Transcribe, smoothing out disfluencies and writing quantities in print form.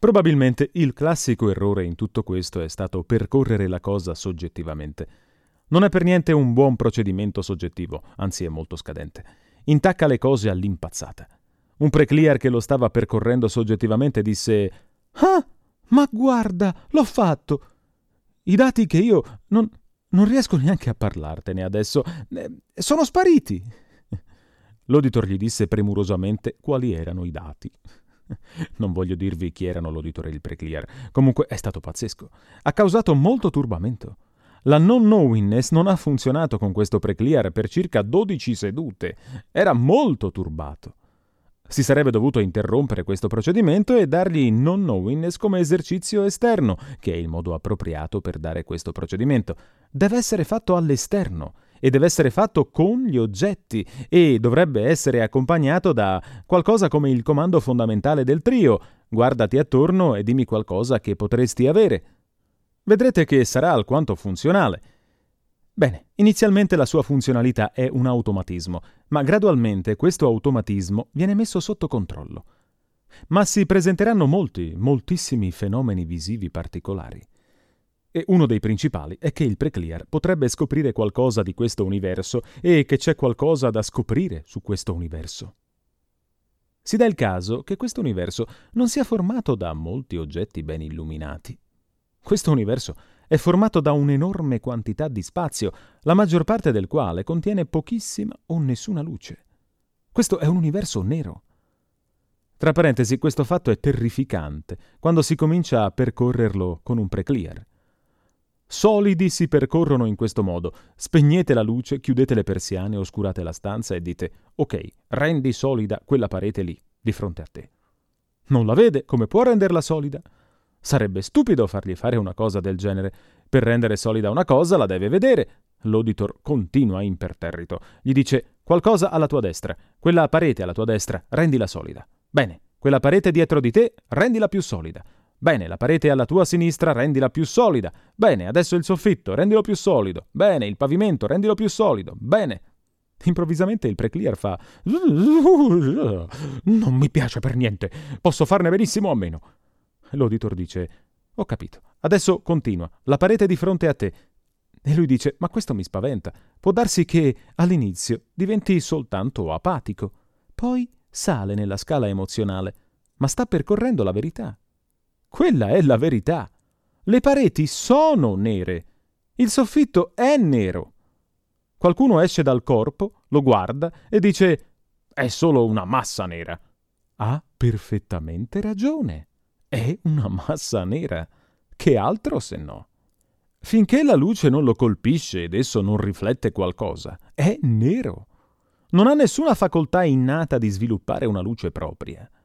Probabilmente il classico errore in tutto questo è stato percorrere la cosa soggettivamente. Non è per niente un buon procedimento soggettivo, anzi è molto scadente. Intacca le cose all'impazzata. Un preclear che lo stava percorrendo soggettivamente disse «Ah, ma guarda, l'ho fatto! I dati che io non riesco neanche a parlartene adesso, sono spariti!» L'auditor gli disse premurosamente quali erano i dati. Non voglio dirvi chi erano l'auditor e il preclear. Comunque è stato pazzesco. Ha causato molto turbamento. La non-knowingness non ha funzionato con questo preclear per circa 12 sedute. Era molto turbato. Si sarebbe dovuto interrompere questo procedimento e dargli non-knowingness come esercizio esterno, che è il modo appropriato per dare questo procedimento. Deve essere fatto all'esterno e deve essere fatto con gli oggetti e dovrebbe essere accompagnato da qualcosa come il comando fondamentale del trio: guardati attorno e dimmi qualcosa che potresti avere. Vedrete che sarà alquanto funzionale. Bene, inizialmente la sua funzionalità è un automatismo, ma gradualmente questo automatismo viene messo sotto controllo. Ma si presenteranno moltissimi fenomeni visivi particolari. E uno dei principali è che il preclear potrebbe scoprire qualcosa di questo universo e che c'è qualcosa da scoprire su questo universo. Si dà il caso che questo universo non sia formato da molti oggetti ben illuminati. Questo universo è formato da un'enorme quantità di spazio, la maggior parte del quale contiene pochissima o nessuna luce. Questo è un universo nero. Tra parentesi, questo fatto è terrificante quando si comincia a percorrerlo con un preclear. Solidi si percorrono in questo modo. Spegnete la luce, chiudete le persiane, oscurate la stanza e dite «Ok, rendi solida quella parete lì, di fronte a te». Non la vede, come può renderla solida? Sarebbe stupido fargli fare una cosa del genere. Per rendere solida una cosa la deve vedere. L'auditor continua imperterrito. Gli dice «Qualcosa alla tua destra, quella parete alla tua destra, rendila solida». «Bene, quella parete dietro di te, rendila più solida». «Bene, la parete alla tua sinistra, rendila più solida». «Bene, adesso il soffitto, rendilo più solido». «Bene, il pavimento, rendilo più solido». «Bene». Improvvisamente il preclear fa «Non mi piace per niente, posso farne benissimo a meno». L'auditor dice «Ho capito, adesso continua, la parete di fronte a te». E lui dice «Ma questo mi spaventa, può darsi che all'inizio diventi soltanto apatico, poi sale nella scala emozionale, ma sta percorrendo la verità». Quella è la verità. Le pareti sono nere. Il soffitto è nero. Qualcuno esce dal corpo, lo guarda e dice «È solo una massa nera». Ha perfettamente ragione. È una massa nera. Che altro se no? Finché la luce non lo colpisce ed esso non riflette qualcosa, è nero. Non ha nessuna facoltà innata di sviluppare una luce propria.